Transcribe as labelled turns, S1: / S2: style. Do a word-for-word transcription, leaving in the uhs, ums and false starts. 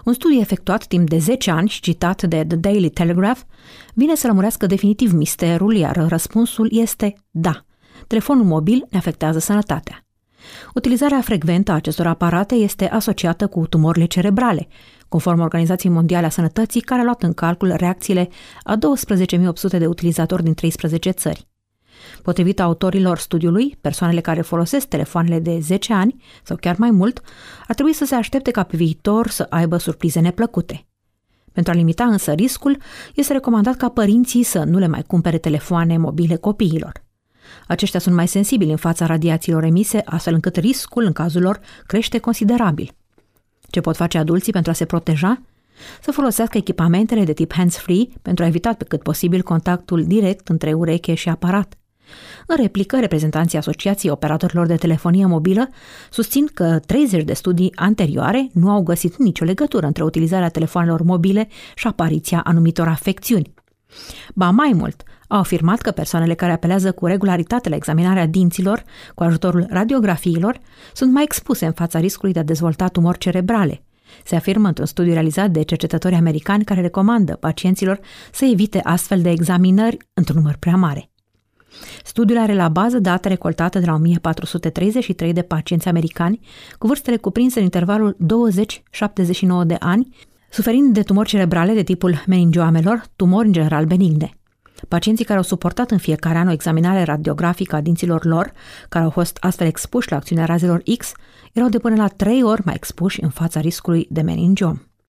S1: Un studiu efectuat timp de zece ani și citat de The Daily Telegraph vine să lămurească definitiv misterul, iar răspunsul este da. Telefonul mobil ne afectează sănătatea. Utilizarea frecventă a acestor aparate este asociată cu tumorile cerebrale, conform Organizației Mondiale a Sănătății, care a luat în calcul reacțiile a douăsprezece mii opt sute de utilizatori din treisprezece țări. Potrivit autorilor studiului, persoanele care folosesc telefoanele de zece ani sau chiar mai mult ar trebui să se aștepte ca pe viitor să aibă surprize neplăcute. Pentru a limita însă riscul, este recomandat ca părinții să nu le mai cumpere telefoane mobile copiilor. Aceștia sunt mai sensibili în fața radiațiilor emise, astfel încât riscul, în cazul lor, crește considerabil. Ce pot face adulții pentru a se proteja? Să folosească echipamentele de tip hands-free pentru a evita pe cât posibil contactul direct între ureche și aparat. În replică, reprezentanții Asociației Operatorilor de Telefonie Mobilă susțin că treizeci de studii anterioare nu au găsit nicio legătură între utilizarea telefoanelor mobile și apariția anumitor afecțiuni. Ba mai mult, au afirmat că persoanele care apelează cu regularitate la examinarea dinților cu ajutorul radiografiilor sunt mai expuse în fața riscului de a dezvolta tumori cerebrale. Se afirmă într-un studiu realizat de cercetători americani care recomandă pacienților să evite astfel de examinări într-un număr prea mare. Studiul are la bază date recoltate de la o mie patru sute treizeci și trei de pacienți americani cu vârstele cuprinse în intervalul douăzeci șaptezeci și nouă de ani, suferind de tumori cerebrale de tipul meningioamelor, tumori în general benigne. Pacienții care au suportat în fiecare an o examinare radiografică a dinților lor, care au fost astfel expuși la acțiunea razelor X, erau de până la trei ori mai expuși în fața riscului de meningiom.